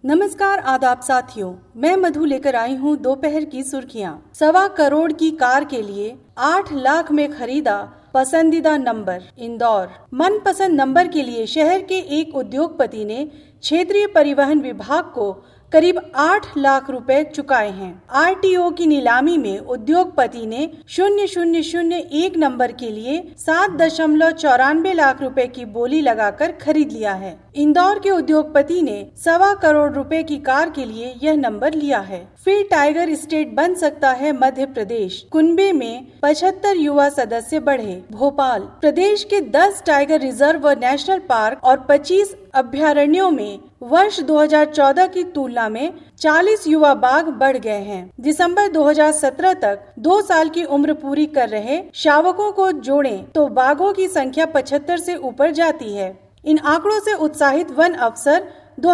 नमस्कार आदाब साथियों, मैं मधु लेकर आई हूँ दोपहर की सुर्खियाँ। 1.25 करोड़ की कार के लिए 8 लाख में खरीदा पसंदीदा नंबर। इंदौर मनपसंद नंबर के लिए शहर के एक उद्योगपति ने क्षेत्रीय परिवहन विभाग को करीब 8 लाख रुपए चुकाए हैं। आरटीओ की नीलामी में उद्योगपति ने 0001 नंबर के लिए 7.94 लाख रुपए की बोली लगाकर खरीद लिया है। इंदौर के उद्योगपति ने 1.25 करोड़ रुपए की कार के लिए यह नंबर लिया है। फिर टाइगर स्टेट बन सकता है मध्य प्रदेश। कुनबे में 75 युवा सदस्य बढ़े। भोपाल प्रदेश के 10 टाइगर रिजर्व व नेशनल पार्क और 25 अभ्यारण्यों में वर्ष 2014 की तुलना में 40 युवा बाघ बढ़ गए हैं। दिसंबर 2017 तक 2 साल की उम्र पूरी कर रहे शावकों को जोड़ें तो बाघों की संख्या 75 से ऊपर जाती है। इन आंकड़ों से उत्साहित वन अफसर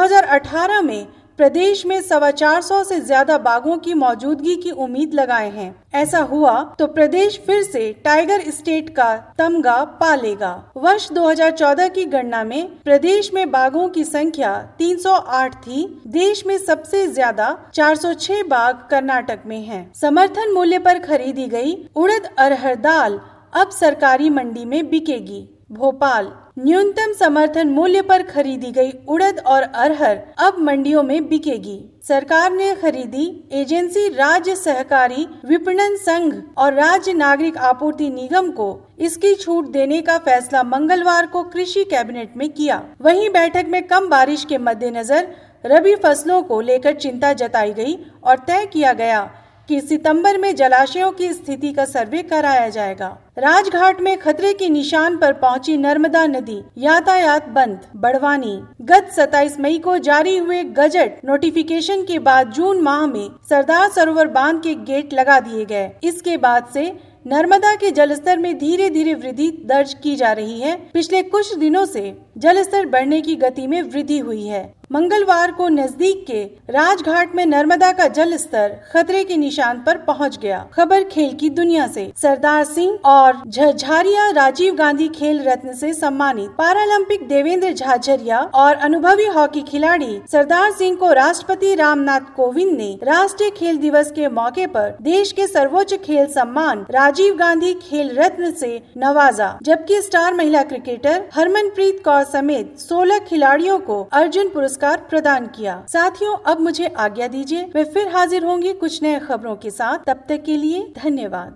2018 में प्रदेश में 425 से ज्यादा बाघों की मौजूदगी की उम्मीद लगाए हैं। ऐसा हुआ तो प्रदेश फिर से टाइगर स्टेट का तमगा पा लेगा। वर्ष 2014 की गणना में प्रदेश में बाघों की संख्या 308 थी। देश में सबसे ज्यादा 406 बाघ कर्नाटक में हैं। समर्थन मूल्य पर खरीदी गई उड़द अरहर दाल अब सरकारी मंडी में बिकेगी। भोपाल न्यूनतम समर्थन मूल्य पर खरीदी गई उड़द और अरहर अब मंडियों में बिकेगी। सरकार ने खरीदी। एजेंसी राज्य सहकारी विपणन संघ और राज्य नागरिक आपूर्ति निगम को इसकी छूट देने का फैसला मंगलवार को कृषि कैबिनेट में किया। वहीं बैठक में कम बारिश के मद्देनजर रबी फसलों को लेकर चिंता जताई गई और तय किया गया कि सितंबर में जलाशयों की स्थिति का सर्वे कराया जाएगा। राजघाट में खतरे के निशान पर पहुंची नर्मदा नदी, यातायात बंद। बड़वानी गत 27 मई को जारी हुए गजट नोटिफिकेशन के बाद जून माह में सरदार सरोवर बांध के गेट लगा दिए गए। इसके बाद से नर्मदा के जलस्तर में धीरे धीरे वृद्धि दर्ज की जा रही है। पिछले कुछ दिनों से जलस्तर बढ़ने की गति में वृद्धि हुई है। मंगलवार को नजदीक के राजघाट में नर्मदा का जल स्तर खतरे के निशान पर पहुंच गया। खबर खेल की दुनिया से। सरदार सिंह और झाझरिया राजीव गांधी खेल रत्न से सम्मानित। पैरालंपिक देवेंद्र झाझरिया और अनुभवी हॉकी खिलाड़ी सरदार सिंह को राष्ट्रपति रामनाथ कोविंद ने राष्ट्रीय खेल दिवस के मौके पर देश के सर्वोच्च खेल सम्मान राजीव गांधी खेल रत्न से नवाजा। जबकि स्टार महिला क्रिकेटर हरमनप्रीत कौर समेत 16 खिलाड़ियों को अर्जुन पुरस्कार प्रदान किया। साथियों, अब मुझे आज्ञा दीजिए। मैं फिर हाजिर होंगी कुछ नए खबरों के साथ। तब तक के लिए धन्यवाद।